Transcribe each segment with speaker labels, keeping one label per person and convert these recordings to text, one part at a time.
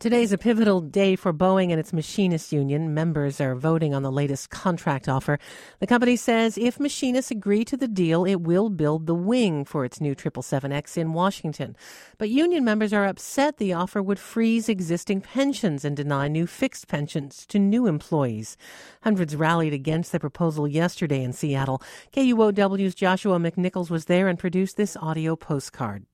Speaker 1: Today's a pivotal day for Boeing and its machinists union. Members are voting on the latest contract offer. The company says if machinists agree to the deal, it will build the wing for its new 777X in Washington. But union members are upset the offer would freeze existing pensions and deny new fixed pensions to new employees. Hundreds rallied against the proposal yesterday in Seattle. KUOW's Joshua McNichols was there and produced this audio postcard.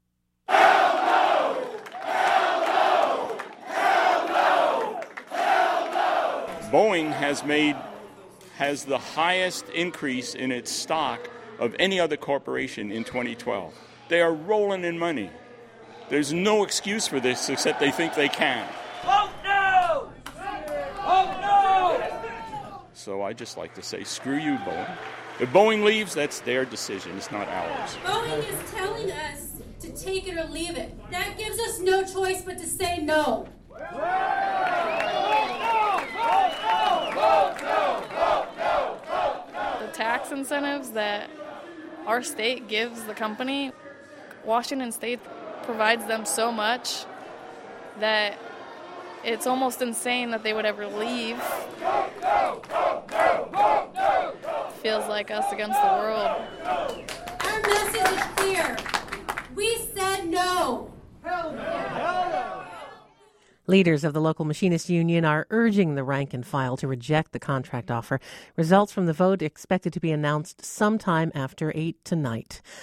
Speaker 2: Boeing has the highest increase in its stock of any other corporation in 2012. They are rolling in money. There's no excuse for this except they think they can.
Speaker 3: Vote no! Vote no!
Speaker 2: So I just like to say, screw you, Boeing. If Boeing leaves, that's their decision. It's not ours.
Speaker 4: Boeing is telling us to take it or leave it. That gives us no choice but to say no.
Speaker 5: Tax incentives that our state gives the company, Washington State provides them so much that it's almost insane that they would ever leave. Feels like us against the world.
Speaker 4: Our message is clear. We said no.
Speaker 3: Hell no! Hell no!
Speaker 1: Leaders of the local machinists union are urging the rank and file to reject the contract offer. Results from the vote expected to be announced sometime after 8 tonight.